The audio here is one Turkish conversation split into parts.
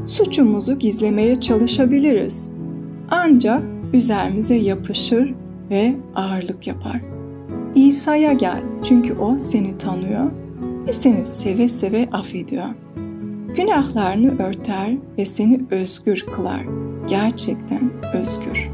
suçumuzu gizlemeye çalışabiliriz. Ancak üzerimize yapışır ve ağırlık yapar. İsa'ya gel, çünkü O seni tanıyor ve seni seve seve affediyor. Günahlarını örter ve seni özgür kılar. Gerçekten özgür.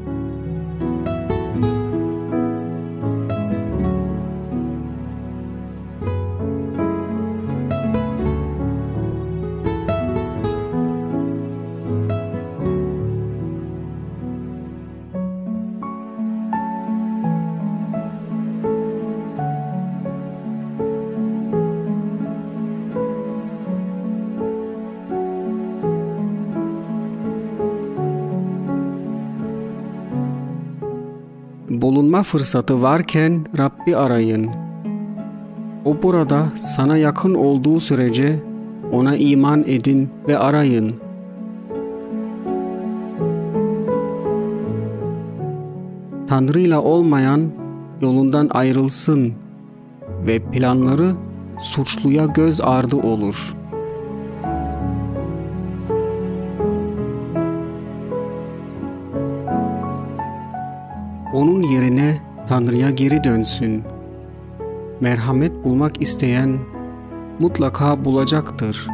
Bulunma fırsatı varken Rabbi arayın. O burada sana yakın olduğu sürece ona iman edin ve arayın. Tanrı'yla olmayan yolundan ayrılsın ve planları suçluya göz ardı olur. Onun yerine Tanrı'ya geri dönsün. Merhamet bulmak isteyen mutlaka bulacaktır.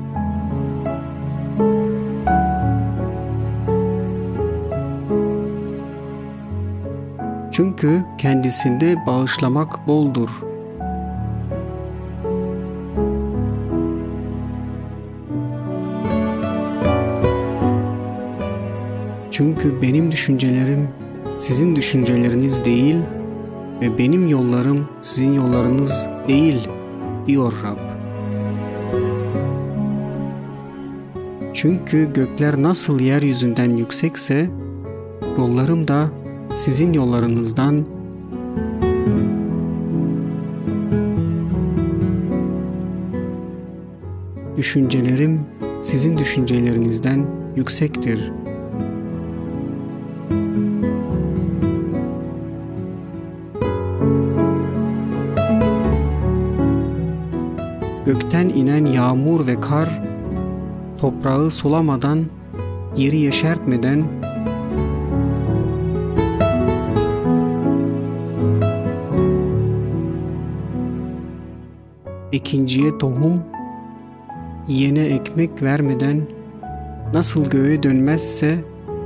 Çünkü kendisinde bağışlamak boldur. Çünkü benim düşüncelerim sizin düşünceleriniz değil ve benim yollarım sizin yollarınız değil, diyor Rab. Çünkü gökler nasıl yeryüzünden yüksekse, yollarım da sizin yollarınızdan, düşüncelerim sizin düşüncelerinizden yüksektir. Gökten inen yağmur ve kar, toprağı sulamadan, yeri yeşertmeden, ekinciye tohum, yiyene ekmek vermeden nasıl göğe dönmezse,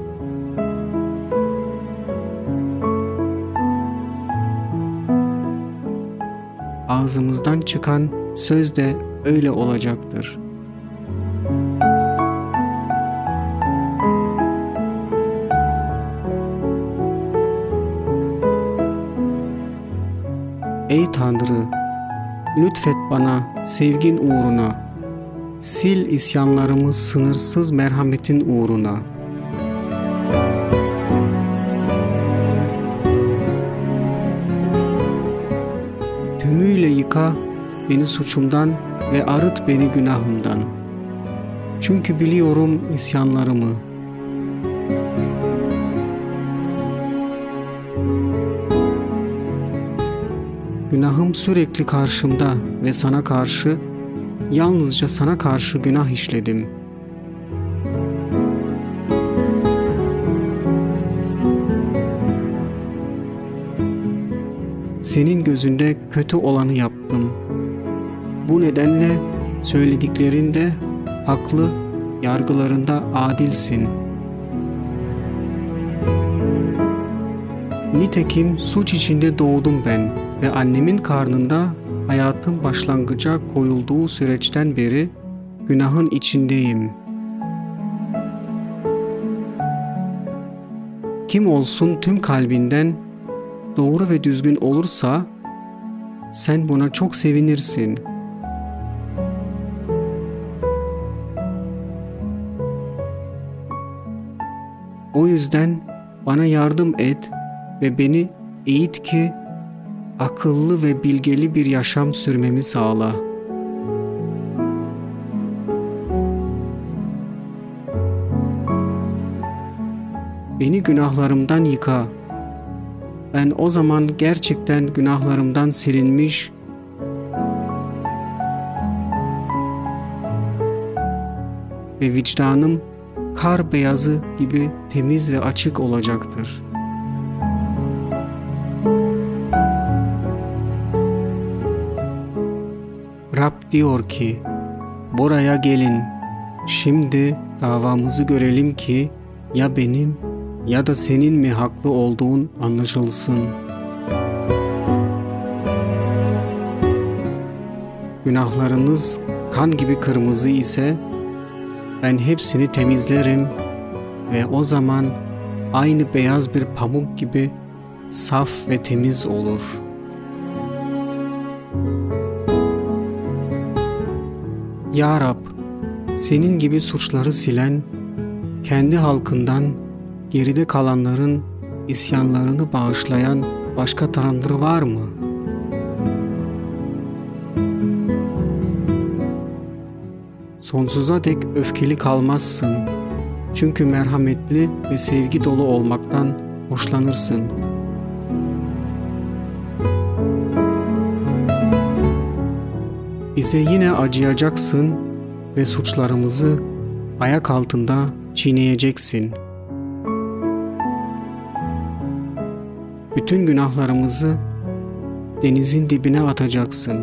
ağzımızdan çıkan söz de öyle olacaktır. Ey Tanrı, lütfet bana sevgin uğruna, sil isyanlarımı sınırsız merhametin uğruna. Tümüyle yıka beni suçumdan ve arıt beni günahımdan. Çünkü biliyorum isyanlarımı. Günahım sürekli karşımda ve sana karşı, yalnızca sana karşı günah işledim. Senin gözünde kötü olanı yaptım. Bu nedenle söylediklerinde haklı, yargılarında adilsin. Nitekim suç içinde doğdum ben ve annemin karnında hayatın başlangıca koyulduğu süreçten beri günahın içindeyim. Kim olsun tüm kalbinden doğru ve düzgün olursa sen buna çok sevinirsin. O yüzden bana yardım et ve beni eğit ki akıllı ve bilgeli bir yaşam sürmemi sağla. Beni günahlarımdan yıka. Ben o zaman gerçekten günahlarımdan silinmiş, ve vicdanım kar beyazı gibi temiz ve açık olacaktır. Rab diyor ki, buraya gelin, şimdi davamızı görelim ki ya benim ya da senin mi haklı olduğun anlaşılsın. Günahlarınız kan gibi kırmızı ise ben hepsini temizlerim ve o zaman aynı beyaz bir pamuk gibi saf ve temiz olur. Ya Rab, senin gibi suçları silen, kendi halkından geride kalanların isyanlarını bağışlayan başka Tanrı var mı? Sonsuza dek öfkeli kalmazsın. Çünkü merhametli ve sevgi dolu olmaktan hoşlanırsın. Bize yine acıyacaksın ve suçlarımızı ayak altında çiğneyeceksin. Bütün günahlarımızı denizin dibine atacaksın.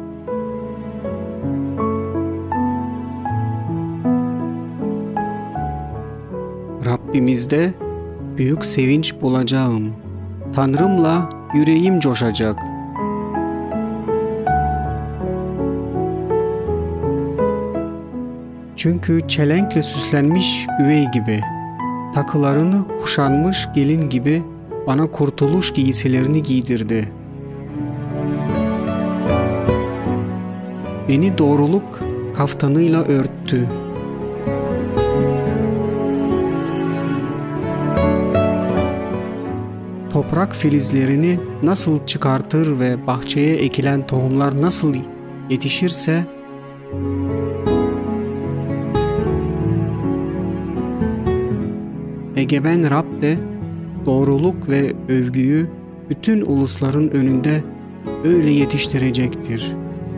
Rabbimizde büyük sevinç bulacağım. Tanrımla yüreğim coşacak. Çünkü çelenkle süslenmiş güvey gibi, takılarını kuşanmış gelin gibi bana kurtuluş giysilerini giydirdi. Beni doğruluk kaftanıyla örttü. Toprak filizlerini nasıl çıkartır ve bahçeye ekilen tohumlar nasıl yetişirse, Egemen Rab de doğruluk ve övgüyü bütün ulusların önünde öyle yetiştirecektir.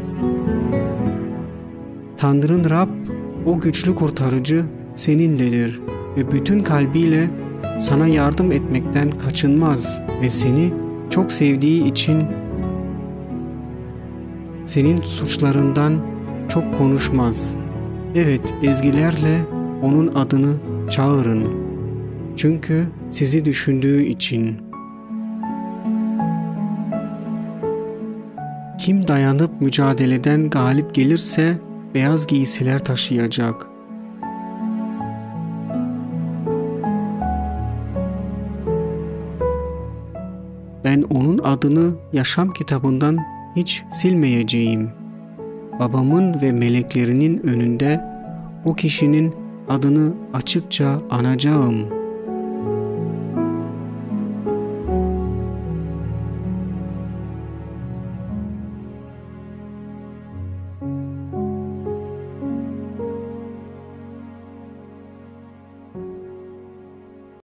Tanrın Rab, o güçlü kurtarıcı seninledir ve bütün kalbiyle sana yardım etmekten kaçınmaz ve seni çok sevdiği için senin suçlarından çok konuşmaz. Evet, ezgilerle onun adını çağırın. Çünkü sizi düşündüğü için. Kim dayanıp mücadeleden galip gelirse beyaz giysiler taşıyacak. Ben onun adını yaşam kitabından hiç silmeyeceğim. Babamın ve meleklerinin önünde o kişinin adını açıkça anacağım.